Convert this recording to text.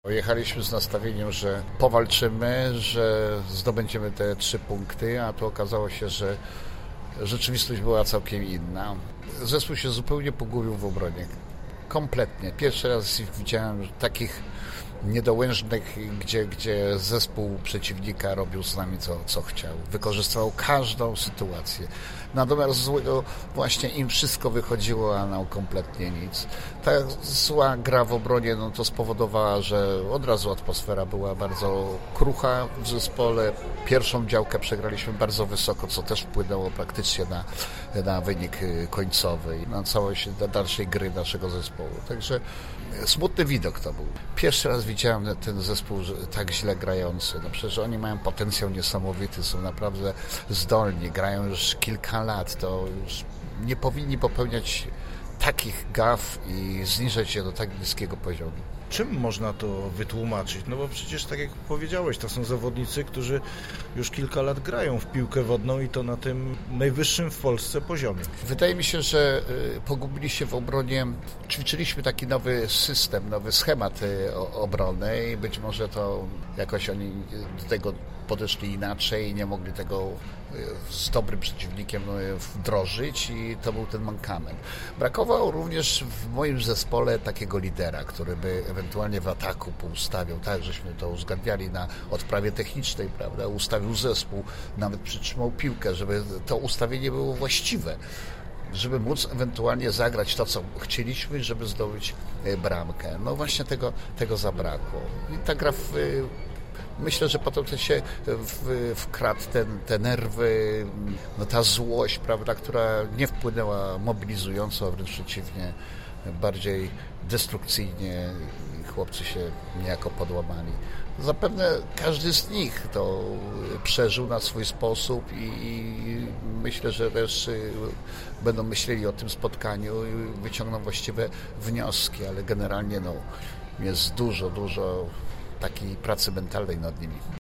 Jechaliśmy z nastawieniem, że powalczymy, że zdobędziemy te 3 punkty, a tu okazało się, że rzeczywistość była całkiem inna. Zespół się zupełnie pogubił w obronie. Kompletnie. Pierwszy raz widziałem takich niedołężnych, gdzie zespół przeciwnika robił z nami co chciał. Wykorzystywał każdą sytuację. Na domiar złego właśnie im wszystko wychodziło, a nam kompletnie nic. Ta zła gra w obronie to spowodowała, że od razu atmosfera była bardzo krucha w zespole. Pierwszą działkę przegraliśmy bardzo wysoko, co też wpłynęło praktycznie na wynik końcowy i na całość dalszej gry naszego zespołu. Także smutny widok to był. Pierwszy raz widziałem ten zespół tak źle grający. Przecież oni mają potencjał niesamowity, są naprawdę zdolni, grają już kilka lat, to już nie powinni popełniać takich gaf i zniżać się do tak niskiego poziomu. Czym można to wytłumaczyć? No bo przecież, tak jak powiedziałeś, to są zawodnicy, którzy już kilka lat grają w piłkę wodną i to na tym najwyższym w Polsce poziomie. Wydaje mi się, że pogubili się w obronie. Ćwiczyliśmy taki nowy system, nowy schemat obrony i być może to jakoś oni do tego podeszli inaczej i nie mogli tego z dobrym przeciwnikiem wdrożyć i to był ten mankament. Brakowało również w moim zespole takiego lidera, który by ewentualnie w ataku poustawiał, tak, żeśmy to uzgadniali na odprawie technicznej, prawda, ustawił zespół, nawet przytrzymał piłkę, żeby to ustawienie było właściwe, żeby móc ewentualnie zagrać to, co chcieliśmy, żeby zdobyć bramkę. No właśnie tego zabrakło. I ta gra myślę, że potem to się wkradł te nerwy, ta złość, prawda, która nie wpłynęła mobilizująco, a wręcz przeciwnie, bardziej destrukcyjnie i chłopcy się niejako podłamali. Zapewne każdy z nich to przeżył na swój sposób i myślę, że też będą myśleli o tym spotkaniu i wyciągną właściwe wnioski, ale generalnie jest dużo takiej pracy mentalnej nad nimi.